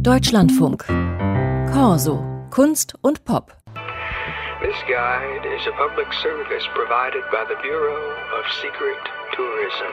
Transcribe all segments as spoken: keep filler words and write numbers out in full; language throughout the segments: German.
Deutschlandfunk. Corso. Kunst und Pop. This guide is a public service provided by the Bureau of Secret Tourism.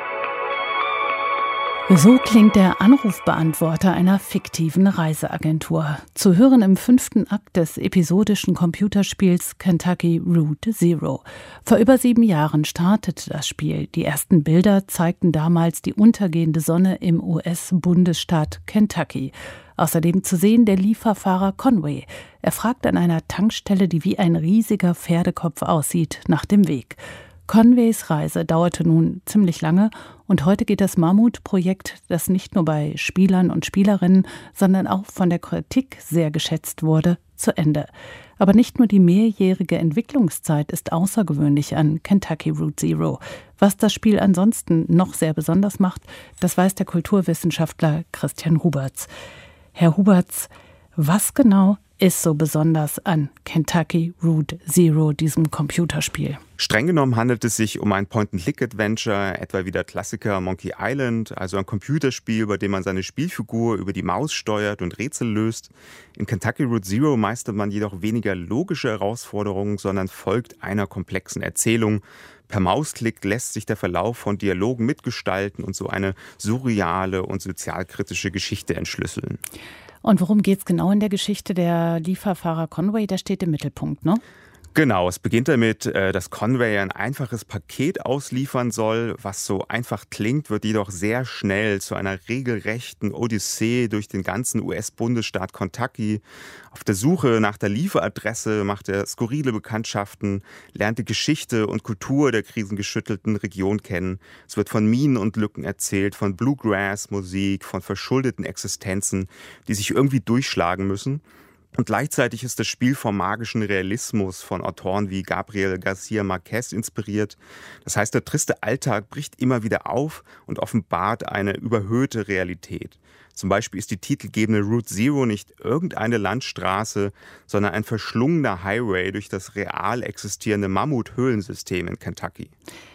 So klingt der Anrufbeantworter einer fiktiven Reiseagentur. Zu hören im fünften Akt des episodischen Computerspiels Kentucky Route Zero. Vor über sieben Jahren startete das Spiel. Die ersten Bilder zeigten damals die untergehende Sonne im U S-Bundesstaat Kentucky. Außerdem zu sehen der Lieferfahrer Conway. Er fragt an einer Tankstelle, die wie ein riesiger Pferdekopf aussieht, nach dem Weg. Conways Reise dauerte nun ziemlich lange und heute geht das Mammutprojekt, das nicht nur bei Spielern und Spielerinnen, sondern auch von der Kritik sehr geschätzt wurde, zu Ende. Aber nicht nur die mehrjährige Entwicklungszeit ist außergewöhnlich an Kentucky Route Zero. Was das Spiel ansonsten noch sehr besonders macht, das weiß der Kulturwissenschaftler Christian Huberts. Herr Huberts, was genau ist so besonders an Kentucky Route Zero, diesem Computerspiel? Streng genommen handelt es sich um ein Point-and-Click-Adventure, etwa wie der Klassiker Monkey Island, also ein Computerspiel, bei dem man seine Spielfigur über die Maus steuert und Rätsel löst. In Kentucky Route Zero meistert man jedoch weniger logische Herausforderungen, sondern folgt einer komplexen Erzählung. Per Mausklick lässt sich der Verlauf von Dialogen mitgestalten und so eine surreale und sozialkritische Geschichte entschlüsseln. Und worum geht es genau in der Geschichte? Der Lieferfahrer Conway, der steht im Mittelpunkt, ne? Genau, es beginnt damit, dass Conway ein einfaches Paket ausliefern soll. Was so einfach klingt, wird jedoch sehr schnell zu einer regelrechten Odyssee durch den ganzen U S-Bundesstaat Kentucky. Auf der Suche nach der Lieferadresse macht er skurrile Bekanntschaften, lernt die Geschichte und Kultur der krisengeschüttelten Region kennen. Es wird von Minen und Lücken erzählt, von Bluegrass-Musik, von verschuldeten Existenzen, die sich irgendwie durchschlagen müssen. Und gleichzeitig ist das Spiel vom magischen Realismus von Autoren wie Gabriel García Márquez inspiriert. Das heißt, der triste Alltag bricht immer wieder auf und offenbart eine überhöhte Realität. Zum Beispiel ist die titelgebende Route Zero nicht irgendeine Landstraße, sondern ein verschlungener Highway durch das real existierende Mammut-Höhlensystem in Kentucky.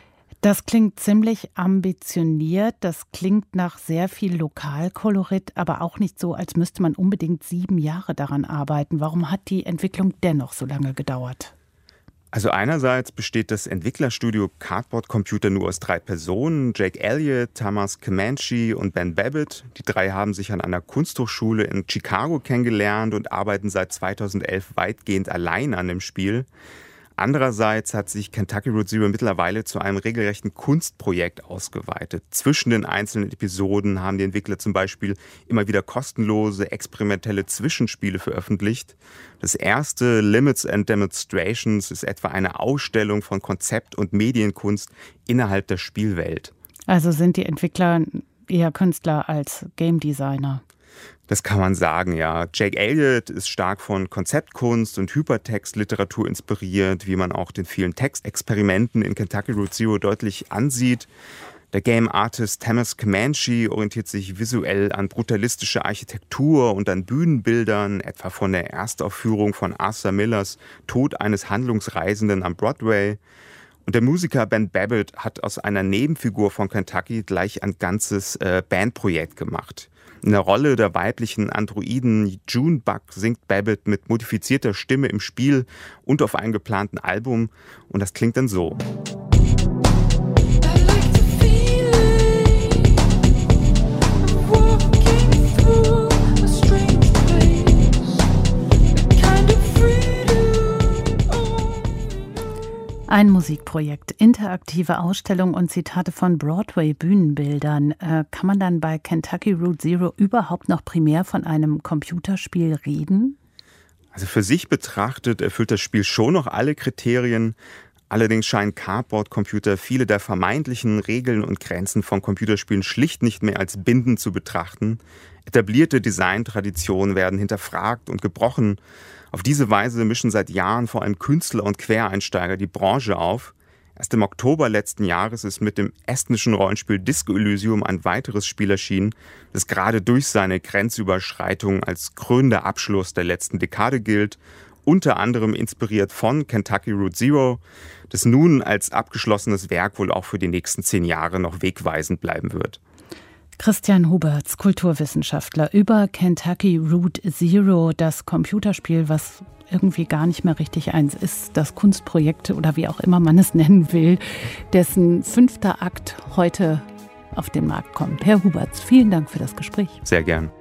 Das klingt ziemlich ambitioniert, das klingt nach sehr viel Lokalkolorit, aber auch nicht so, als müsste man unbedingt sieben Jahre daran arbeiten. Warum hat die Entwicklung dennoch so lange gedauert? Also einerseits besteht das Entwicklerstudio Cardboard Computer nur aus drei Personen, Jake Elliott, Thomas Comanche und Ben Babbitt. Die drei haben sich an einer Kunsthochschule in Chicago kennengelernt und arbeiten seit zweitausendelf weitgehend allein an dem Spiel. Andererseits hat sich Kentucky Route Zero mittlerweile zu einem regelrechten Kunstprojekt ausgeweitet. Zwischen den einzelnen Episoden haben die Entwickler zum Beispiel immer wieder kostenlose, experimentelle Zwischenspiele veröffentlicht. Das erste, Limits and Demonstrations, ist etwa eine Ausstellung von Konzept- und Medienkunst innerhalb der Spielwelt. Also sind die Entwickler eher Künstler als Game Designer? Das kann man sagen, ja. Jake Elliott ist stark von Konzeptkunst und Hypertextliteratur inspiriert, wie man auch den vielen Textexperimenten in Kentucky Route Zero deutlich ansieht. Der Game Artist Thomas Comanche orientiert sich visuell an brutalistischer Architektur und an Bühnenbildern, etwa von der Erstaufführung von Arthur Millers Tod eines Handlungsreisenden am Broadway. Und der Musiker Ben Babbitt hat aus einer Nebenfigur von Kentucky gleich ein ganzes äh, Bandprojekt gemacht. In der Rolle der weiblichen Androiden Junebug singt Babbitt mit modifizierter Stimme im Spiel und auf einem geplanten Album. Und das klingt dann so. Ein Musikprojekt, interaktive Ausstellung und Zitate von Broadway-Bühnenbildern. Äh, kann man dann bei Kentucky Route Zero überhaupt noch primär von einem Computerspiel reden? Also für sich betrachtet erfüllt das Spiel schon noch alle Kriterien. Allerdings scheinen Cardboard-Computer viele der vermeintlichen Regeln und Grenzen von Computerspielen schlicht nicht mehr als bindend zu betrachten. Etablierte Designtraditionen werden hinterfragt und gebrochen. Auf diese Weise mischen seit Jahren vor allem Künstler und Quereinsteiger die Branche auf. Erst im Oktober letzten Jahres ist mit dem estnischen Rollenspiel Disco Elysium ein weiteres Spiel erschienen, das gerade durch seine Grenzüberschreitung als krönender Abschluss der letzten Dekade gilt, unter anderem inspiriert von Kentucky Route Zero, das nun als abgeschlossenes Werk wohl auch für die nächsten zehn Jahre noch wegweisend bleiben wird. Christian Huberts, Kulturwissenschaftler, über Kentucky Route Zero, das Computerspiel, was irgendwie gar nicht mehr richtig eins ist, das Kunstprojekt oder wie auch immer man es nennen will, dessen fünfter Akt heute auf den Markt kommt. Herr Huberts, vielen Dank für das Gespräch. Sehr gern.